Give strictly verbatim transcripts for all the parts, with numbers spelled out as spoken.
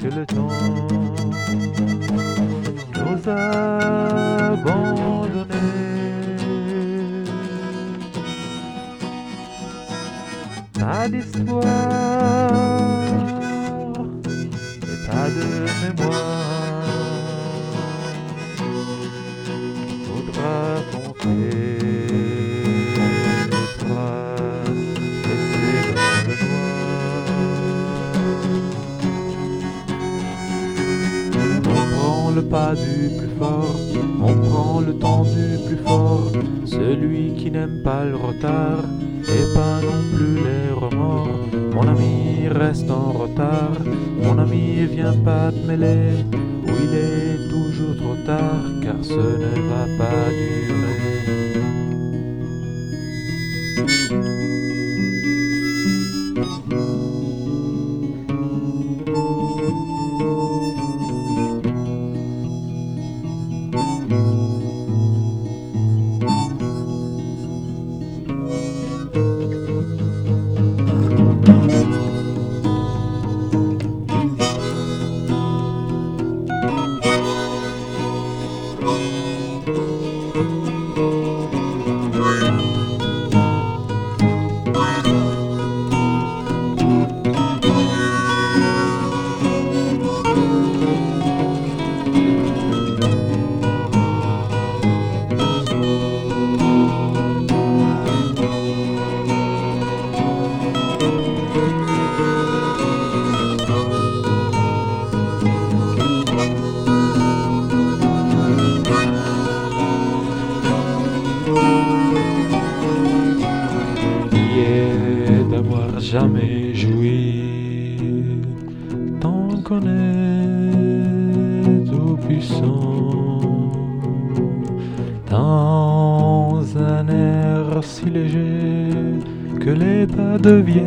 que le temps nous a abandonnés. Pas d'histoire et pas de mémoire. Faudra compter les traces laissées dans le noir. On prend le pas du plus fort, on prend le temps du plus fort, celui qui n'aime pas le retard et pas non plus les remords. Mon ami reste en retard, mon ami viens pas te mêler, où il est toujours trop tard car ce ne va pas durer. Jamais joui tant qu'on est tout puissant, dans un air si léger que les pas deviennent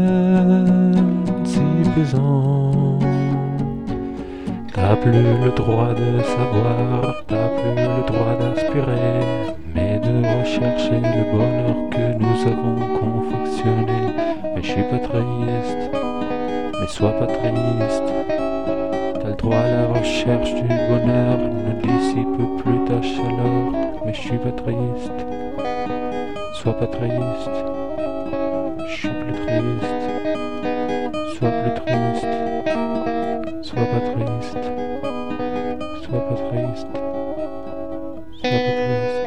si pesants. T'as plus le droit de savoir, t'as plus le droit d'inspirer, mais de rechercher le bonheur que nous avons confectionné. Mais je suis pas triste, mais sois pas triste. T'as le droit à la recherche du bonheur, ne dissipe plus ta chaleur. Mais je suis pas triste, sois pas triste. Je suis plus triste, sois plus triste. Sois pas triste, sois pas triste, sois pas triste.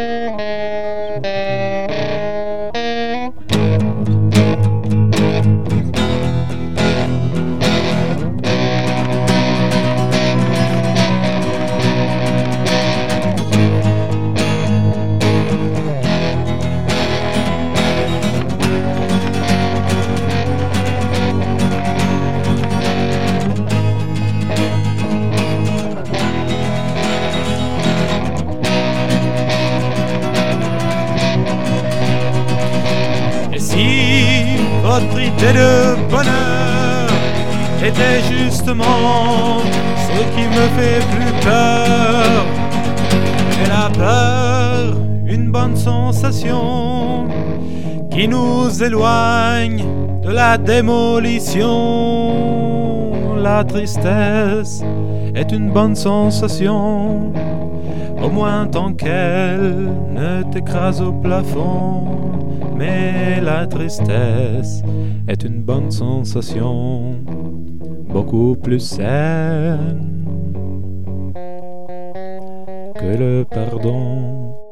Si votre idée de bonheur était justement ce qui me fait plus peur, et la peur, une bonne sensation qui nous éloigne de la démolition. La tristesse est une bonne sensation, au moins tant qu'elle ne t'écrase au plafond. Mais la tristesse est une bonne sensation, beaucoup plus saine que le pardon.